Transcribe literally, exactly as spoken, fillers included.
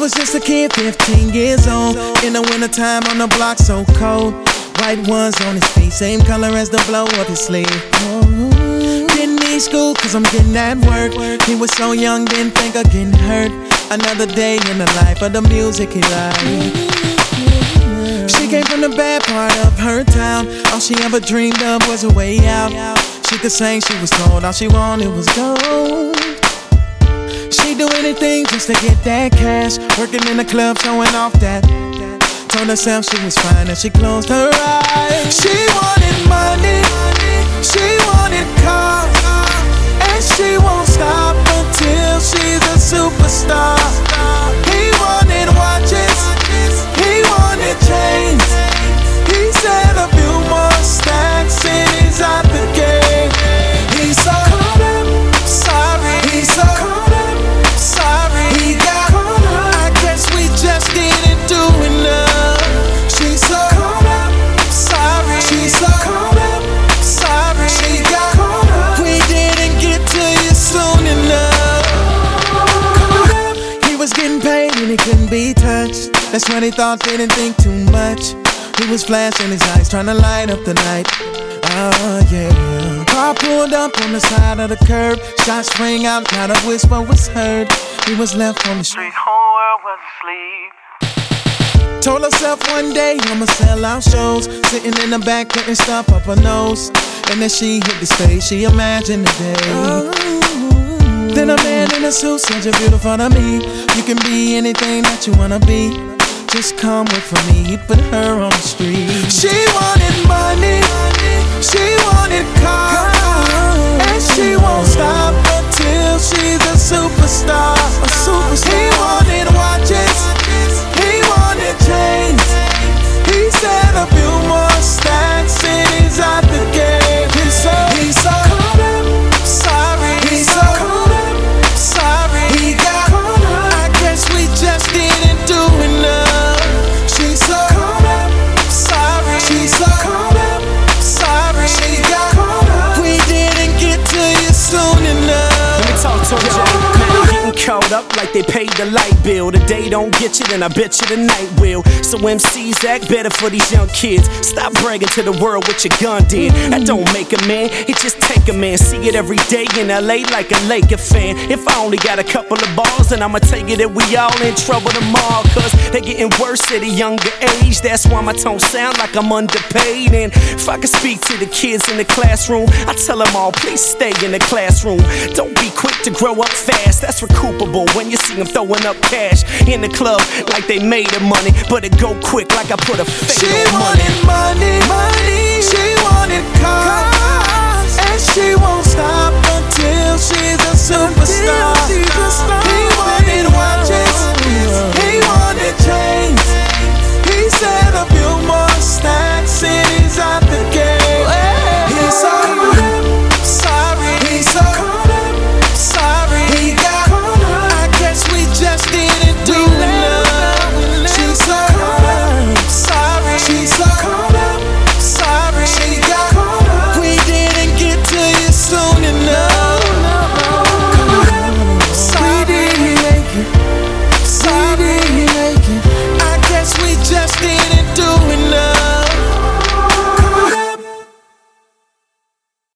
was just a kid, fifteen years old. In the wintertime on the block, so cold. White ones on his feet, same color as the blow of his sleeve. Didn't need school, cause I'm getting at work. He was so young, didn't think of getting hurt. Another day in the life of the music he liked. She came from the bad part of her town. All she ever dreamed of was a way out. She could sing, she was told all she wanted was gold. She'd do anything just to get that cash. Working in the club, showing off that. Told herself she was fine and she closed her eyes. She wanted money, she wanted cars, and she won't stop until she's a superstar. He wanted watches, he wanted chains. He said a few more stacks and he's out the game. He's so caught up, sorry. He's so caught up, sorry. He got caught up. I guess we just didn't do enough. She's so caught up, sorry. She's so caught up, sorry. She got caught up. We didn't get to you soon enough. Caught up. He was getting paid and he couldn't be touched. That's when he thought, didn't think too much. He was flashing his eyes, trying to light up the night. Oh yeah. Car pulled up on the side of the curb. Shots rang out, not a whisper was heard. He was left on the street, whole world was asleep. Told herself one day I'ma sell out shows. Sitting in the back, couldn't stop up her nose. And as she hit the stage, she imagined the day. Oh. Then a man in a suit said, you're beautiful to me. You can be anything that you wanna be. Just come work for me. He put her on the street. She wanted money, she wanted cars, and she won't stop until she's a superstar. A superstar. He wanted watches, he wanted chains. He said a few more stacks and he's out the game. He's so, he's so caught up, sorry. He's so caught up, sorry. He got caught up. I guess we just didn't do enough. She's so caught up, sorry. She's so caught up, sorry. She got caught up. We didn't get to you soon enough. Let me talk to him, Jay. Man, getting caught up like they paid the light bill. The day don't get you, then I bet you the night will. So M Cs act better for these young kids. Stop bragging to the world what your gun did. That don't make a man, it just take a man. See it every day in L A like a Laker fan. If I only got a couple of balls, then I'ma take it that we all in trouble tomorrow. Cause they getting worse at a younger age. That's why my tone sound like I'm underpaid. And if I could speak to the kids in the classroom, I tell them all, please stay in the classroom. Don't be quick to grow up fast. That's recoupable when you see them throwing up cash in the club like they made of money. But it go quick like I put a fade she on money. Wanted